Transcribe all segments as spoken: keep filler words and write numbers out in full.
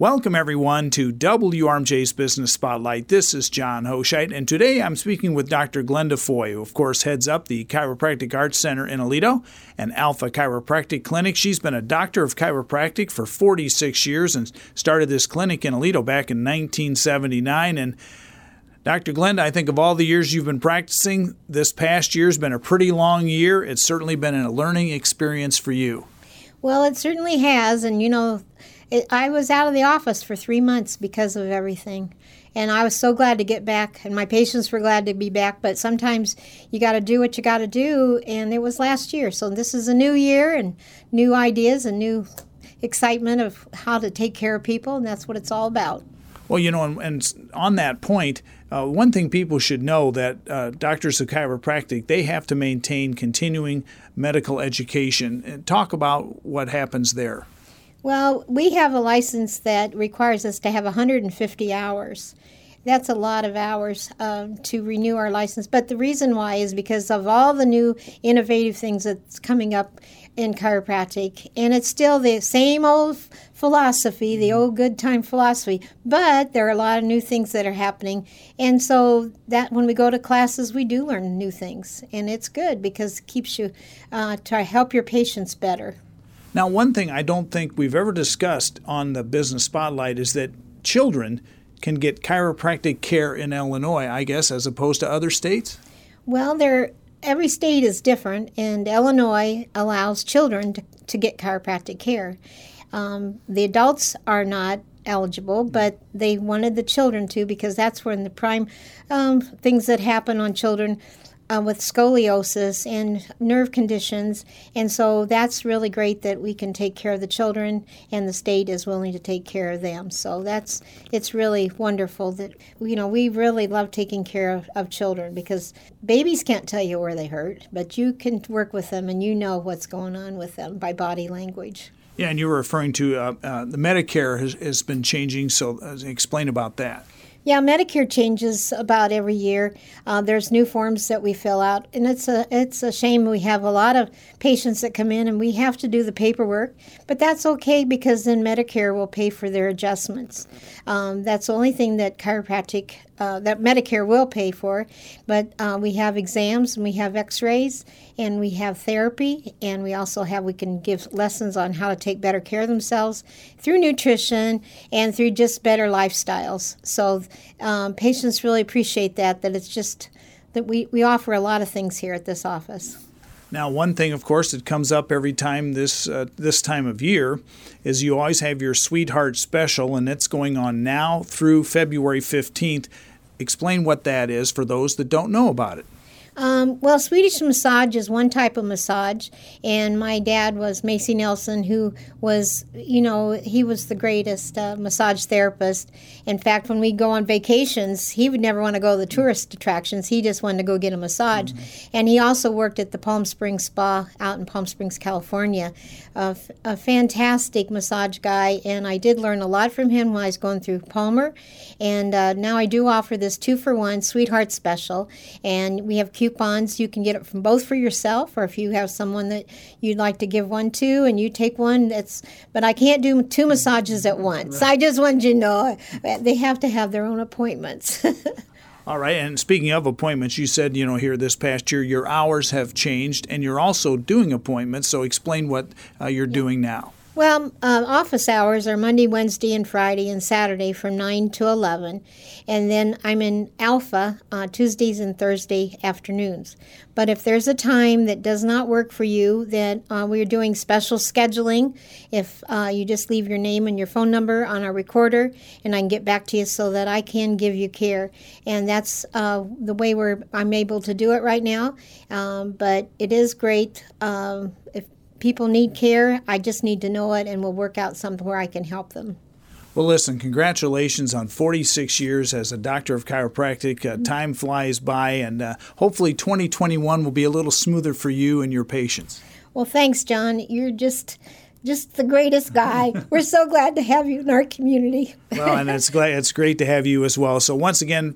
Welcome, everyone, to W R M J's Business Spotlight. This is John Hoscheit, and today I'm speaking with Doctor Glenda Foy, who, of course, heads up the Chiropractic Arts Center in Aledo and Alpha Chiropractic Clinic. She's been a doctor of chiropractic for forty-six years and started this clinic in Aledo back in nineteen seventy-nine. And Doctor Glenda, I think of all the years you've been practicing, this past year's been a pretty long year. It's certainly been a learning experience for you. Well, it certainly has, and you know, it, I was out of the office for three months because of everything, and I was so glad to get back, and my patients were glad to be back, but sometimes you got to do what you got to do, and it was last year, so this is a new year, and new ideas, and new excitement of how to take care of people, and that's what it's all about. Well, you know, and, and on that point, uh, one thing people should know that uh, doctors of chiropractic, they have to maintain continuing medical education. And talk about what happens there. Well, we have a license that requires us to have one hundred fifty hours. That's a lot of hours um, to renew our license. But the reason why is because of all the new innovative things that's coming up in chiropractic. And it's still the same old philosophy, the old good time philosophy. But there are a lot of new things that are happening. And so that when we go to classes, we do learn new things. And it's good because it keeps you uh, to help your patients better. Now, one thing I don't think we've ever discussed on the Business Spotlight is that children can get chiropractic care in Illinois, I guess, as opposed to other states? Well, there, every state is different, and Illinois allows children to, to get chiropractic care. Um, the adults are not eligible, but they wanted the children to because that's when the prime um, things that happen on children Uh, with scoliosis and nerve conditions, and so that's really great that we can take care of the children and the state is willing to take care of them. So that's it's really wonderful that, you know, we really love taking care of, of children because babies can't tell you where they hurt, but you can work with them and you know what's going on with them by body language. Yeah, and you were referring to uh, uh, the Medicare has, has been changing, so uh, explain about that. Yeah, Medicare changes about every year. Uh, there's new forms that we fill out, and it's a it's a shame we have a lot of patients that come in and we have to do the paperwork, but that's okay because then Medicare will pay for their adjustments. Um, that's the only thing that chiropractic, uh, that Medicare will pay for, but uh, we have exams and we have x-rays and we have therapy, and we also have, we can give lessons on how to take better care of themselves through nutrition and through just better lifestyles. So um, patients really appreciate that, that it's just that we, we offer a lot of things here at this office. Now, one thing, of course, that comes up every time this uh, this time of year is you always have your Sweetheart Special, and it's going on now through February fifteenth. Explain what that is for those that don't know about it. Um, well, Swedish massage is one type of massage, and my dad was Macy Nelson, who was, you know, he was the greatest uh, massage therapist. In fact, when we go on vacations, he would never want to go to the tourist attractions. He just wanted to go get a massage. Mm-hmm. And he also worked at the Palm Springs Spa out in Palm Springs, California. Uh, a fantastic massage guy, and I did learn a lot from him when I was going through Palmer. And uh, now I do offer this two-for-one Sweetheart Special, and we have coupons. You can get it from both for yourself, or if you have someone that you'd like to give one to and you take one, that's, but I can't do two massages at once. Right. I just wanted you to know they have to have their own appointments. All right, and speaking of appointments, you said, you know, here this past year your hours have changed and you're also doing appointments, so explain what uh, you're yeah. doing now. Well, uh, office hours are Monday, Wednesday, and Friday, and Saturday from nine to eleven. And then I'm in Alpha uh, Tuesdays and Thursday afternoons. But if there's a time that does not work for you, then uh, we're doing special scheduling. If uh, you just leave your name and your phone number on our recorder, and I can get back to you so that I can give you care. And that's uh, the way we're I'm able to do it right now. Um, but it is great. Um, if people need care, I just need to know it, and we'll work out something where I can help them. Well, listen, congratulations on forty-six years as a doctor of chiropractic. Uh, time flies by, and uh, hopefully twenty twenty-one will be a little smoother for you and your patients. Well, thanks, John. You're just just the greatest guy. We're so glad to have you in our community. Well, and it's, glad, it's great to have you as well. So once again,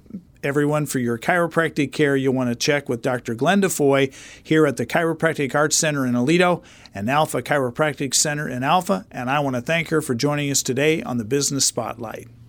everyone, for your chiropractic care, you'll want to check with Doctor Glenda Foy here at the Chiropractic Arts Center in Aledo and Alpha Chiropractic Center in Alpha, and I want to thank her for joining us today on the Business Spotlight.